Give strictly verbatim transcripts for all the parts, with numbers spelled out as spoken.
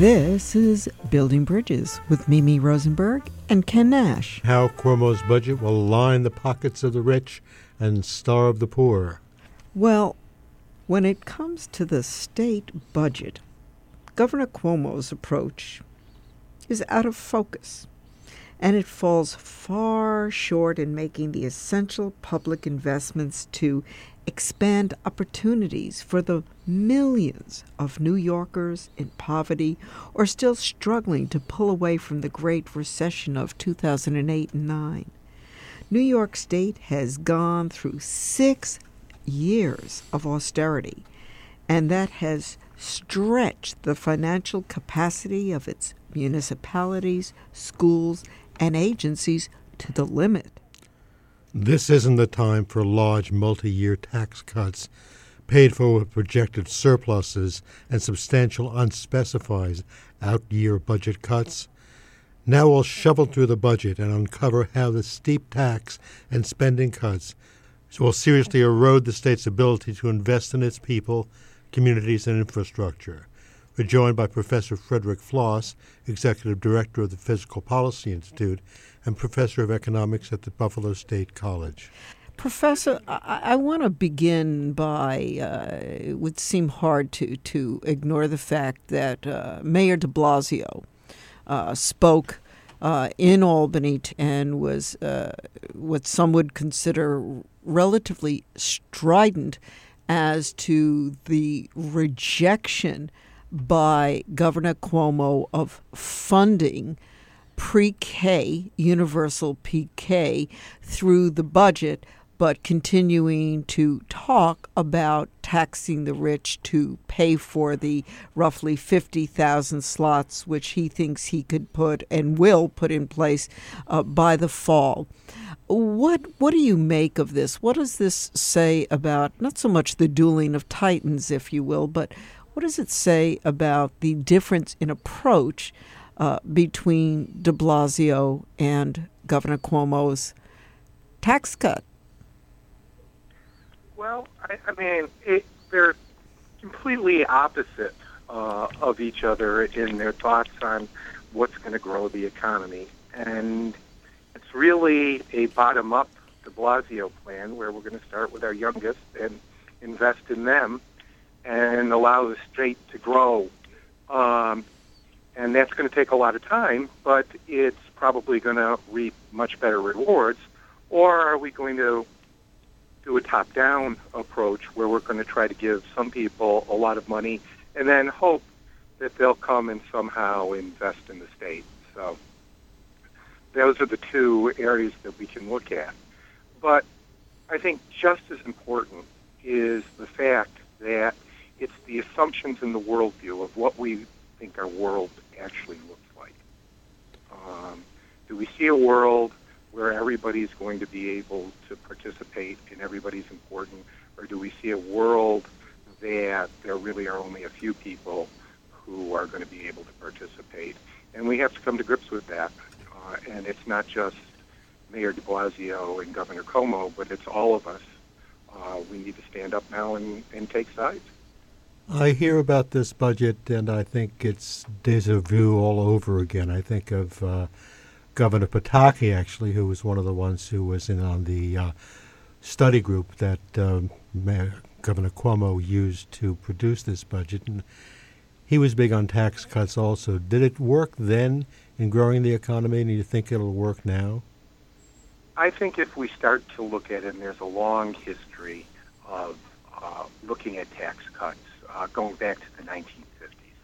This is Building Bridges with Mimi Rosenberg and Ken Nash. How Cuomo's budget will line the pockets of the rich and starve the poor. Well, when it comes to the state budget, Governor Cuomo's approach is out of focus, and it falls far short in making the essential public investments to expand opportunities for the millions of New Yorkers in poverty or still struggling to pull away from the Great Recession of two thousand eight and nine. New York State has gone through six years of austerity, and that has stretched the financial capacity of its municipalities, schools, and agencies to the limit. This isn't the time for large multi-year tax cuts paid for with projected surpluses and substantial unspecified out-year budget cuts. Now we'll shovel through the budget and uncover how the steep tax and spending cuts will seriously erode the state's ability to invest in its people, communities, and infrastructure. We're joined by Professor Frederick Floss, Executive Director of the Fiscal Policy Institute and Professor of Economics at the Buffalo State College. Professor, I, I want to begin by, uh, it would seem hard to, to ignore the fact that uh, Mayor de Blasio uh, spoke uh, in Albany t- and was uh, what some would consider relatively strident as to the rejection by Governor Cuomo of funding pre-K, universal P K, through the budget, but continuing to talk about taxing the rich to pay for the roughly fifty thousand slots which he thinks he could put and will put in place uh, by the fall. What what do you make of this? What does this say about not so much the dueling of titans, if you will, but what does it say about the difference in approach uh, between de Blasio and Governor Cuomo's tax cut? Well, I, I mean, it, they're completely opposite uh, of each other in their thoughts on what's going to grow the economy. And it's really a bottom-up de Blasio plan where we're going to start with our youngest and invest in them and allow the state to grow. Um, and that's going to take a lot of time, but it's probably going to reap much better rewards. Or are we going to do a top-down approach where we're going to try to give some people a lot of money and then hope that they'll come and somehow invest in the state? So those are the two areas that we can look at. But I think just as important is the fact that it's the assumptions in the worldview of what we think our world actually looks like. Um, do we see a world where everybody's going to be able to participate and everybody's important, or do we see a world that there really are only a few people who are going to be able to participate? And we have to come to grips with that. Uh, and it's not just Mayor de Blasio and Governor Cuomo, but it's all of us. Uh, we need to stand up now and, and take sides. I hear about this budget, and I think it's déjà vu all over again. I think of uh, Governor Pataki, actually, who was one of the ones who was in on the uh, study group that um, Mayor, Governor Cuomo used to produce this budget. And he was big on tax cuts also. Did it work then in growing the economy, and do you think it'll work now? I think if we start to look at it, and there's a long history of uh, looking at tax cuts, uh, going back to the nineteen fifties.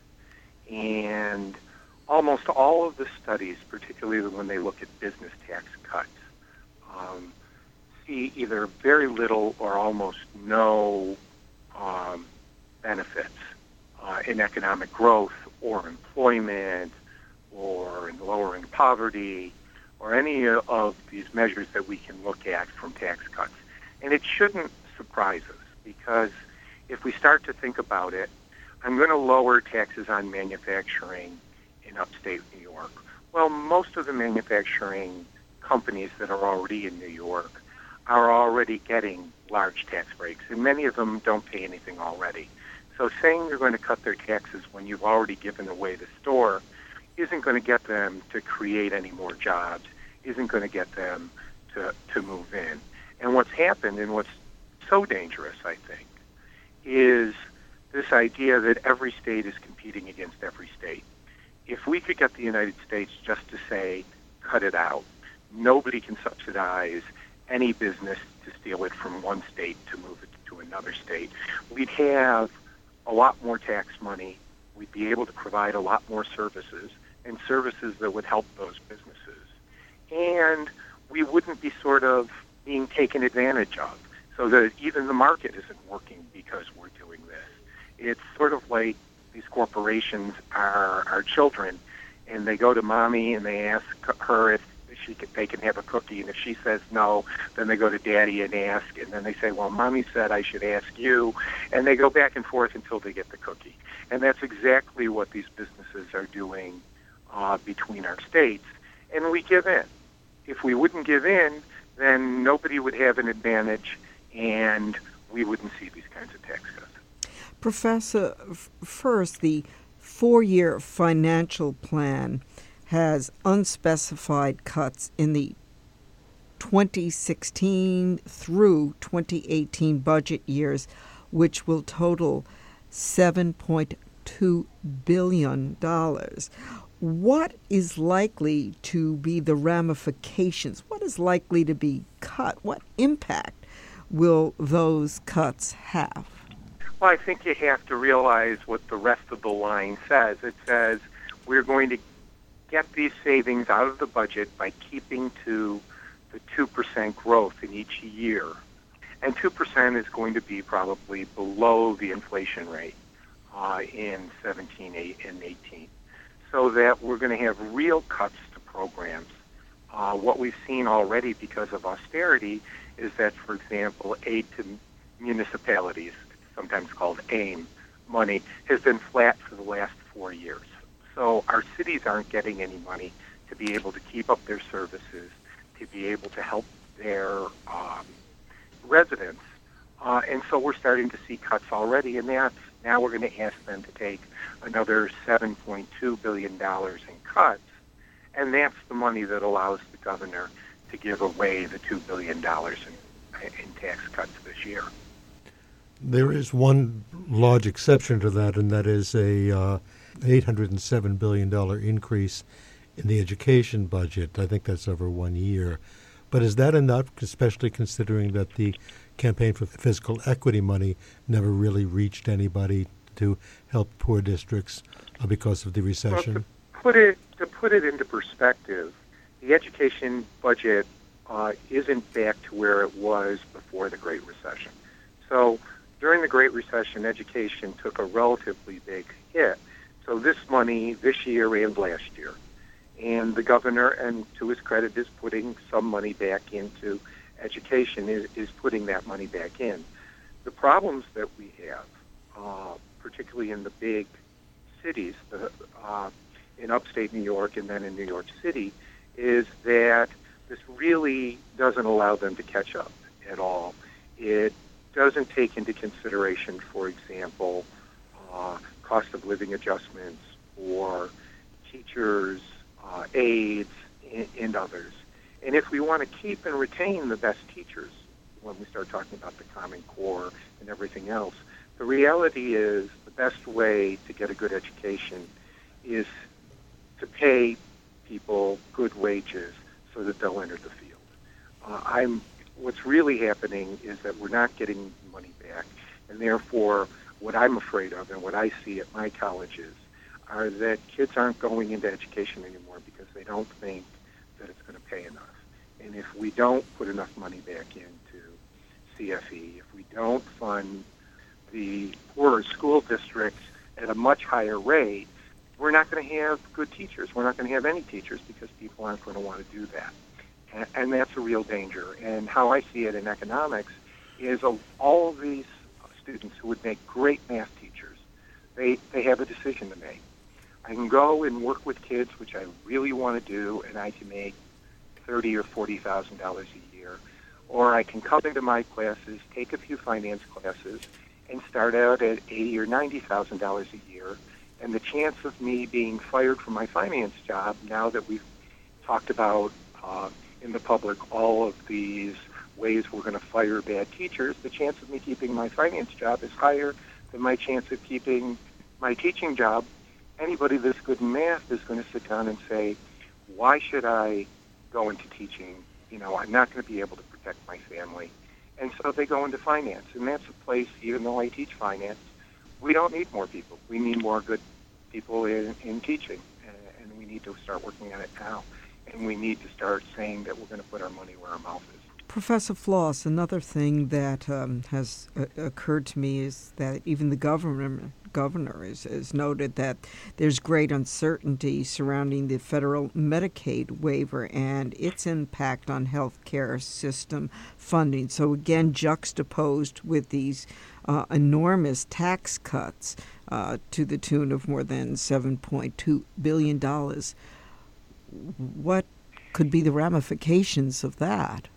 And almost all of the studies, particularly when they look at business tax cuts, um, see either very little or almost no um, benefits uh, in economic growth or employment or in lowering poverty or any of these measures that we can look at from tax cuts. And it shouldn't surprise us, because if we start to think about it, I'm going to lower taxes on manufacturing in upstate New York. Well, most of the manufacturing companies that are already in New York are already getting large tax breaks, and many of them don't pay anything already. So saying they're going to cut their taxes when you've already given away the store isn't going to get them to create any more jobs, isn't going to get them to, to move in. And what's happened, and what's so dangerous, I think, is this idea that every state is competing against every state. If we could get the United States just to say, cut it out, nobody can subsidize any business to steal it from one state to move it to another state, we'd have a lot more tax money. We'd be able to provide a lot more services, and services that would help those businesses. And we wouldn't be sort of being taken advantage of, so that even the market isn't working because we're doing this. It's sort of like these corporations are our children, and they go to mommy and they ask her if she can, they can have a cookie, and if she says no, then they go to daddy and ask, and then they say, well, mommy said I should ask you, and they go back and forth until they get the cookie. And that's exactly what these businesses are doing uh, between our states, and we give in. If we wouldn't give in, then nobody would have an advantage, and we wouldn't see these kinds of tax cuts. Professor, f- first, the four-year financial plan has unspecified cuts in the twenty sixteen through twenty eighteen budget years, which will total seven point two billion dollars. What is likely to be the ramifications? What is likely to be cut? What impact will those cuts have? Well, I think you have to realize what the rest of the line says. It says we're going to get these savings out of the budget by keeping to the two percent growth in each year. And two percent is going to be probably below the inflation rate uh, in seventeen and eighteen. So that we're going to have real cuts to programs. Uh, what we've seen already because of austerity is that, for example, aid to municipalities, sometimes called AIM money, has been flat for the last four years. So our cities aren't getting any money to be able to keep up their services, to be able to help their um, residents. Uh, and so we're starting to see cuts already, and that's, now we're going to ask them to take another seven point two billion dollars in cuts, and that's the money that allows the governor to give away the two billion dollars in, in tax cuts this year. There is one large exception to that, and that is a uh, eight hundred seven billion dollars increase in the education budget. I think that's over one year. But is that enough, especially considering that the campaign for fiscal equity money never really reached anybody to help poor districts uh, because of the recession? Well, to put it to put it into perspective, the education budget uh, isn't back to where it was before the Great Recession. So during the Great Recession, education took a relatively big hit. So this money this year and last year, and the governor, and to his credit, is putting some money back into education, is, is putting that money back in. The problems that we have, uh, particularly in the big cities, the, uh, in upstate New York and then in New York City, is that this really doesn't allow them to catch up at all. It doesn't take into consideration, for example, uh, cost of living adjustments or teachers, uh, aides, and, and others. And if we want to keep and retain the best teachers, when we start talking about the Common Core and everything else, the reality is the best way to get a good education is to pay people good wages so that they'll enter the field. Uh, I'm What's really happening is that we're not getting money back, and therefore what I'm afraid of and what I see at my colleges are that kids aren't going into education anymore because they don't think that it's going to pay enough. And if we don't put enough money back into C F E, if we don't fund the poorer school districts at a much higher rate, we're not going to have good teachers. We're not going to have any teachers because people aren't going to want to do that. And, and that's a real danger. And how I see it in economics is of all of these students who would make great math teachers, they, they have a decision to make. I can go and work with kids, which I really want to do, and I can make thirty or forty thousand dollars a year, or I can come into my classes, take a few finance classes, and start out at eighty or ninety thousand dollars a year. And the chance of me being fired from my finance job, now that we've talked about uh, in the public all of these ways we're going to fire bad teachers, the chance of me keeping my finance job is higher than my chance of keeping my teaching job. Anybody that's good in math is going to sit down and say, why should I go into teaching? You know, I'm not going to be able to protect my family. And so they go into finance. And that's a place, even though I teach finance, we don't need more people. We need more good people in, in teaching. And, and we need to start working on it now. And we need to start saying that we're going to put our money where our mouth is. Professor Floss, another thing that um, has uh, occurred to me is that even the governor, governor has, has noted that there's great uncertainty surrounding the federal Medicaid waiver and its impact on health care system funding. So again, juxtaposed with these uh, enormous tax cuts uh, to the tune of more than seven point two billion dollars, what could be the ramifications of that?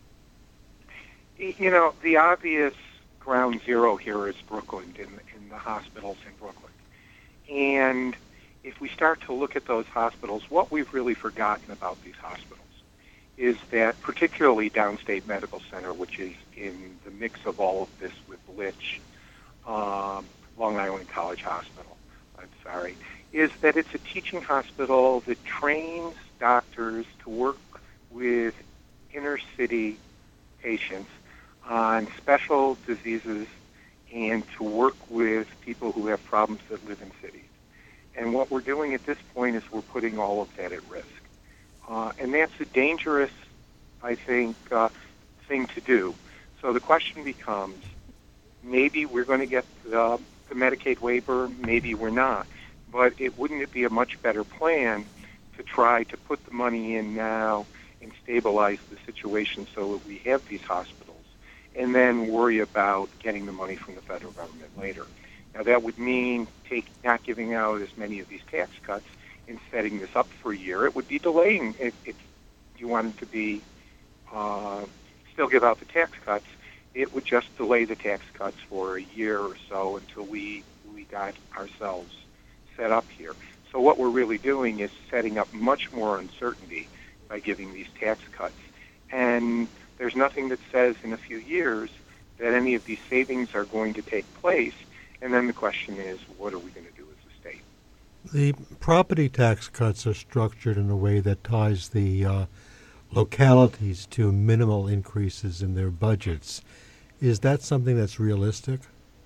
You know, the obvious ground zero here is Brooklyn, in, in the hospitals in Brooklyn. And if we start to look at those hospitals, what we've really forgotten about these hospitals is that particularly Downstate Medical Center, which is in the mix of all of this with Litch, um, Long Island College Hospital, I'm sorry, is that it's a teaching hospital that trains doctors to work with inner city patients on special diseases and to work with people who have problems that live in cities. And what we're doing at this point is we're putting all of that at risk. Uh, and that's a dangerous, I think, uh, thing to do. So the question becomes, maybe we're going to get the, the Medicaid waiver, maybe we're not. But it wouldn't it be a much better plan to try to put the money in now and stabilize the situation so that we have these hospitals, and then worry about getting the money from the federal government later. Now, that would mean take, not giving out as many of these tax cuts and setting this up for a year. It would be delaying if, if you wanted to be uh, still give out the tax cuts. It would just delay the tax cuts for a year or so until we, we got ourselves set up here. So what we're really doing is setting up much more uncertainty by giving these tax cuts. And there's nothing that says in a few years that any of these savings are going to take place. And then the question is, what are we going to do as a state? The property tax cuts are structured in a way that ties the uh, localities to minimal increases in their budgets. Is that something that's realistic?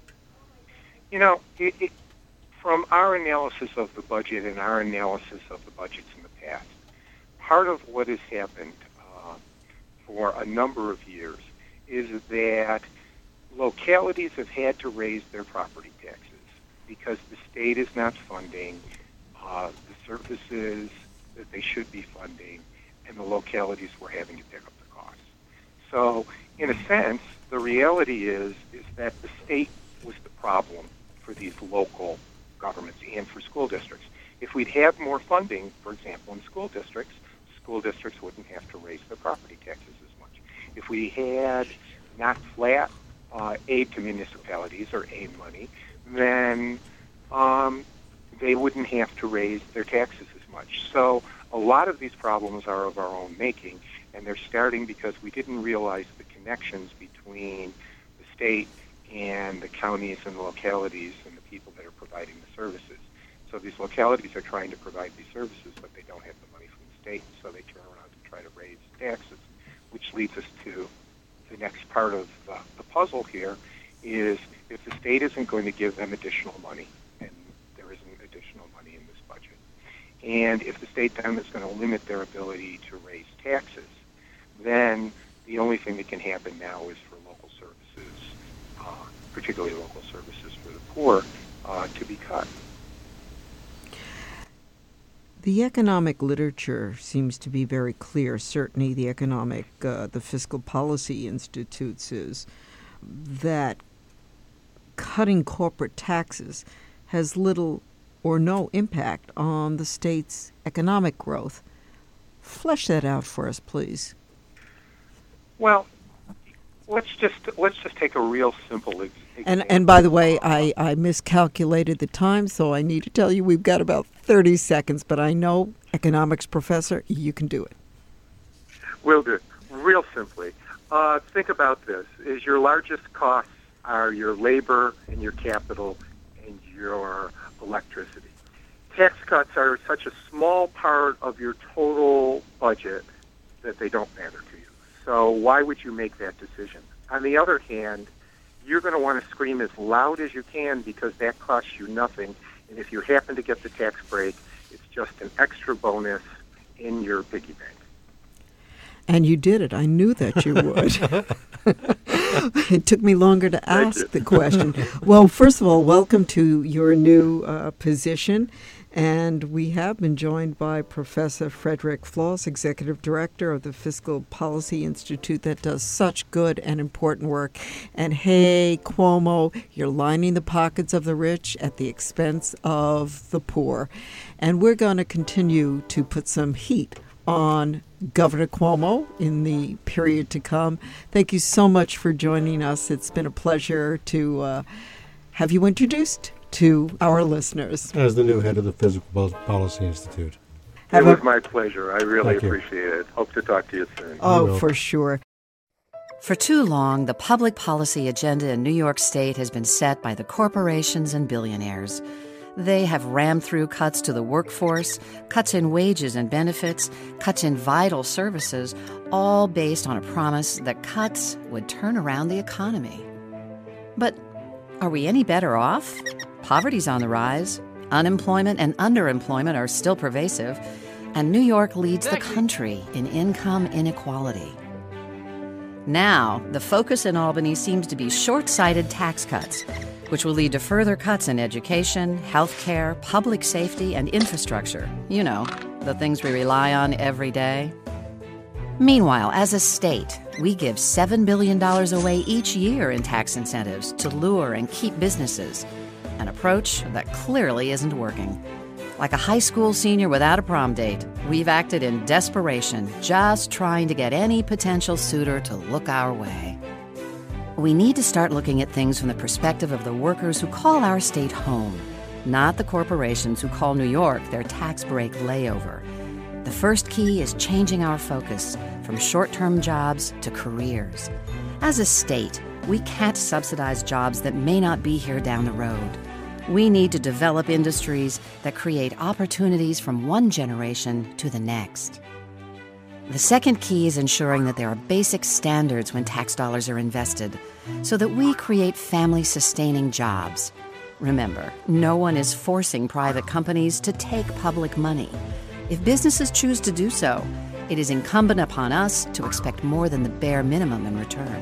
You know, it, it, from our analysis of the budget and our analysis of the budgets in the past, part of what has happened for a number of years is that localities have had to raise their property taxes because the state is not funding uh, the services that they should be funding, and the localities were having to pick up the costs. So, in a sense, the reality is is that the state was the problem for these local governments and for school districts. If we'd have more funding, for example, in school districts, school districts wouldn't have to raise their property taxes as much. If we had not flat uh, aid to municipalities or aid money, then um, they wouldn't have to raise their taxes as much. So a lot of these problems are of our own making, and they're starting because we didn't realize the connections between the state and the counties and the localities and the people that are providing the services. So these localities are trying to provide these services, but they don't have the money from the state, so they turn around and try to raise taxes, which leads us to the next part of uh, the puzzle here is if the state isn't going to give them additional money, and there isn't additional money in this budget, and if the state then is going to limit their ability to raise taxes, then the only thing that can happen now is for local services, uh, particularly local services for the poor, uh, to be cut. The economic literature seems to be very clear. Certainly the economic, uh, the Fiscal Policy Institutes is that cutting corporate taxes has little or no impact on the state's economic growth. Flesh that out for us, please. Well, let's just let's just take a real simple ex- And example. and by the way, I, I miscalculated the time, so I need to tell you we've got about thirty seconds, but I know, economics professor, you can do it. Will do. Real simply, uh, think about this: is your largest costs are your labor and your capital and your electricity. Tax cuts are such a small part of your total budget that they don't matter to you. So why would you make that decision? On the other hand, you're going to want to scream as loud as you can because that costs you nothing. And if you happen to get the tax break, it's just an extra bonus in your piggy bank. And you did it. I knew that you would. It took me longer to ask the question. Well, first of all, welcome to your new uh, position. And we have been joined by Professor Frederick Flaus, Executive Director of the Fiscal Policy Institute that does such good and important work. And hey, Cuomo, you're lining the pockets of the rich at the expense of the poor. And we're going to continue to put some heat on Governor Cuomo in the period to come. Thank you so much for joining us. It's been a pleasure to uh, have you introduced to our listeners. As the new head of the Fiscal Policy Institute. It was my pleasure. I really Thank you. appreciate it. Hope to talk to you soon. Oh, for sure. For too long, the public policy agenda in New York State has been set by the corporations and billionaires. They have rammed through cuts to the workforce, cuts in wages and benefits, cuts in vital services, all based on a promise that cuts would turn around the economy. But are we any better off? Poverty's on the rise. Unemployment and underemployment are still pervasive. And New York leads the country in income inequality. Now, the focus in Albany seems to be short-sighted tax cuts, which will lead to further cuts in education, health care, public safety, and infrastructure. You know, the things we rely on every day. Meanwhile, as a state, we give seven billion dollars away each year in tax incentives to lure and keep businesses, an approach that clearly isn't working. Like a high school senior without a prom date, we've acted in desperation, just trying to get any potential suitor to look our way. We need to start looking at things from the perspective of the workers who call our state home, not the corporations who call New York their tax break layover. The first key is changing our focus from short-term jobs to careers. As a state, we can't subsidize jobs that may not be here down the road. We need to develop industries that create opportunities from one generation to the next. The second key is ensuring that there are basic standards when tax dollars are invested, so that we create family-sustaining jobs. Remember, no one is forcing private companies to take public money. If businesses choose to do so, it is incumbent upon us to expect more than the bare minimum in return.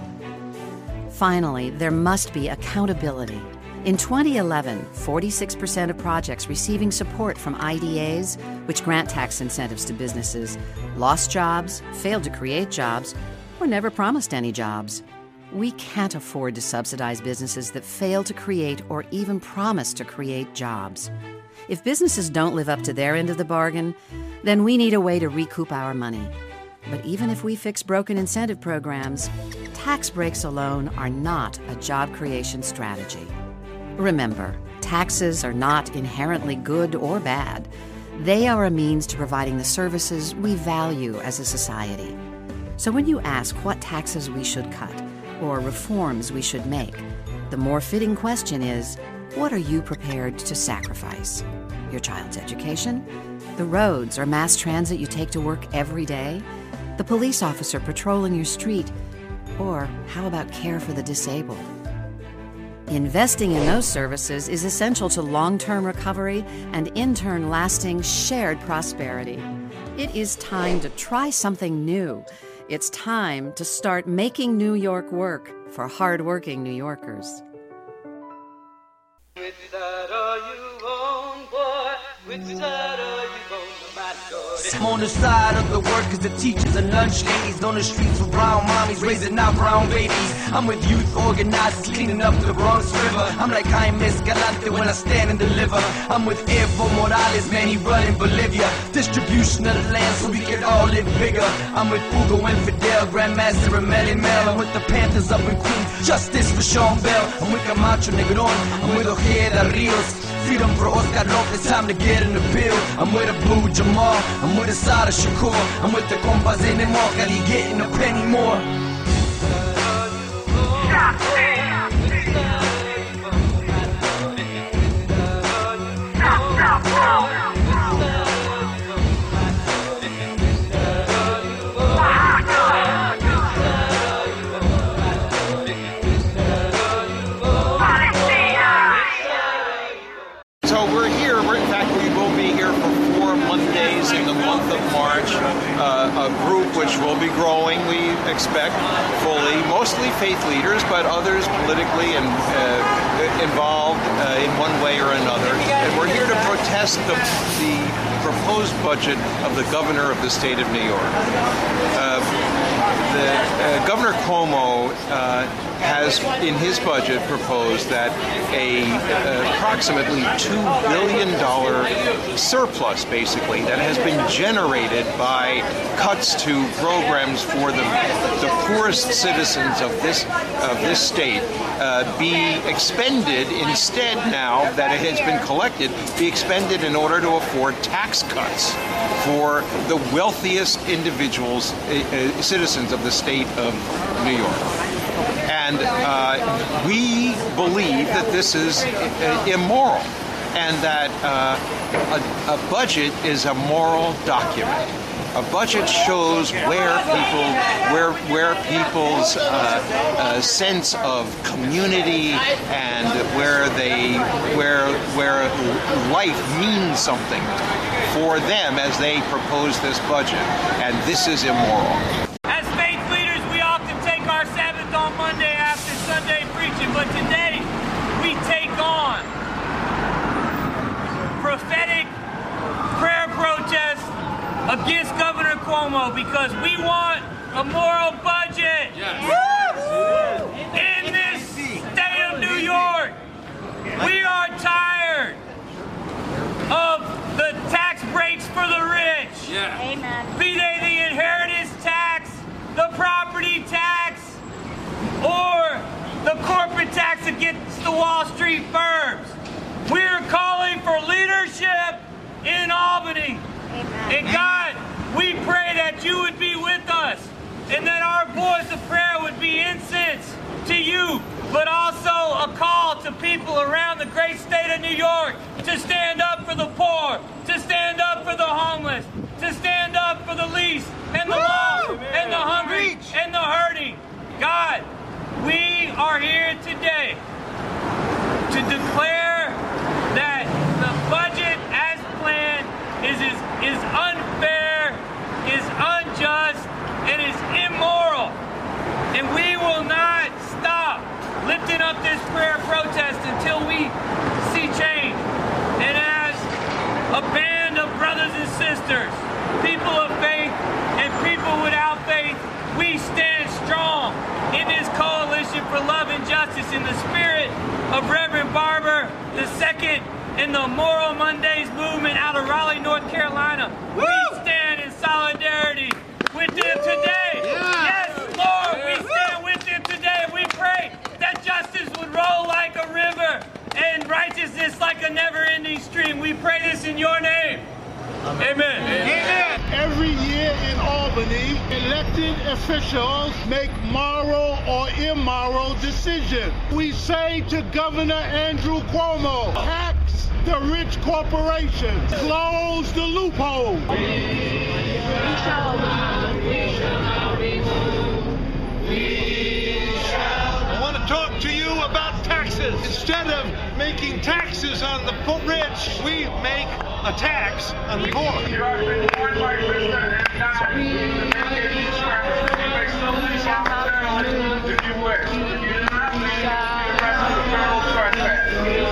Finally, there must be accountability. In twenty eleven, forty-six percent of projects receiving support from I D As, which grant tax incentives to businesses, lost jobs, failed to create jobs, or never promised any jobs. We can't afford to subsidize businesses that fail to create or even promise to create jobs. If businesses don't live up to their end of the bargain, then we need a way to recoup our money. But even if we fix broken incentive programs, tax breaks alone are not a job creation strategy. Remember, taxes are not inherently good or bad. They are a means to providing the services we value as a society. So when you ask what taxes we should cut or reforms we should make, the more fitting question is, what are you prepared to sacrifice? Your child's education? The roads or mass transit you take to work every day? The police officer patrolling your street? Or how about care for the disabled? Investing in those services is essential to long-term recovery and, in turn, lasting shared prosperity. It is time to try something new. It's time to start making New York work for hard-working New Yorkers. Which side are you on, boy? Which side are you on, my God? I'm on the side of the workers, the teachers, and lunch ladies. On the streets with brown mommies, raising out brown babies. I'm with youth organizers, cleaning up the Bronx River. I'm like Jaime Escalante when I stand and deliver. I'm with Evo Morales, man, he running Bolivia. distribution of the land so we can all live bigger. I'm with Fugo and Fidel, Grandmaster and Melly Mel. I'm with the Panthers up in Queens, justice for Sean Bell. I'm with Camacho Negron, I'm with Ojeda Rios. Freedom for Oscar Lopez, time to get in the bill. I'm with Abu Jamal, I'm with Asada Shakur. I'm with the compas in the market, getting a penny more. So we're here, we're, in fact we will be here for four Mondays in the month of March, uh, a group which will be growing, we expect, fully, mostly faith leaders, but others politically and, uh, involved uh, in one way or another. And we're here to protest the, the proposed budget of the governor of the state of New York. Uh, the, uh, Governor Cuomo uh, has, in his budget, proposed that a uh, approximately two billion dollars surplus, basically, that has been generated by cuts to programs for the, the poorest citizens of this of this state uh, be expended instead, now that it has been collected, be expended in order to afford tax cuts for the wealthiest individuals, uh, citizens of the state of New York. And uh, we believe that this is uh, immoral, and that uh, a, a budget is a moral document. A budget shows where people, where where people's uh, uh, sense of community and where they, where where life means something for them as they propose this budget, and this is immoral. As faith leaders, we often take our Sabbath on Monday after Sunday preaching, but today we take on prophetic prayer protest against Governor Cuomo because we want a moral budget. Yes. In this state of New York. We are tired of the tax breaks for the rich. Yeah. Amen. Be they the inheritance tax, the property tax, or the corporate tax against the Wall Street firms. We're calling for leadership in Albany. Amen. And God, we pray that you would be with us and that our voice of prayer would be incense to you, but also a call to people around the great state of New York to stand up for the poor, to stand up for the homeless, to stand up for the least and the lost and the hungry and the hurting. God, we are here today to declare that the budget as planned is, is, is unfair, is unjust, and is immoral. And we will not stop lifting up this prayer protest until we see change. And as a band of brothers and sisters, people of faith and people without faith, we stand strong in this coalition for love and justice in the spirit of Reverend Barber the second in the Moral Mondays movement out of Raleigh, North Carolina. Woo! We stand in solidarity with them today. Yeah. Yes, Lord, we stand with them today, and we pray that justice would roll like a river and righteousness like a never-ending stream. We pray this in your name. Amen. Amen. Amen. Every year in Albany, elected officials make moral or immoral decisions. We say to Governor Andrew Cuomo, tax the rich corporations, close the loopholes. We shall not, we shall not be moved. We shall not. I want to talk to you about taxes. Instead of making taxes on the rich, we make a tax on the poor. You have been born by sister and died. If you wish. You do not leave the rest of the world trespass.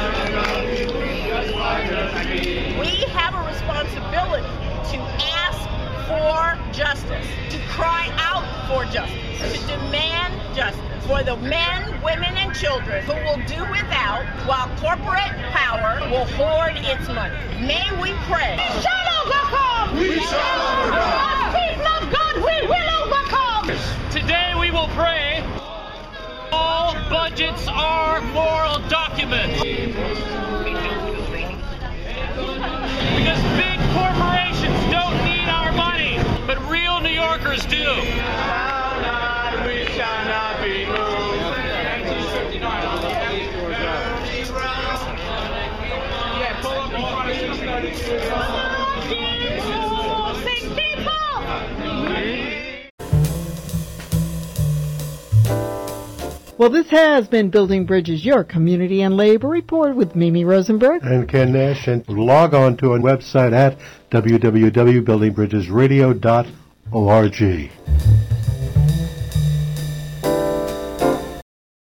We have a responsibility to ask for justice, to cry out for justice, to demand justice for the men, women, and children who will do without while corporate power will hoard its money. May we pray. Shut up, We shall overcome. People of God, we will overcome. Today we will pray. All budgets are moral documents. Because big corporations don't need our money, but real New Yorkers do. We shall not be moved. Yeah, pull up in front of six thirty-two. Well, this has been Building Bridges, your community and labor report with Mimi Rosenberg and Ken Nash. And log on to our website at w w w dot building bridges radio dot org.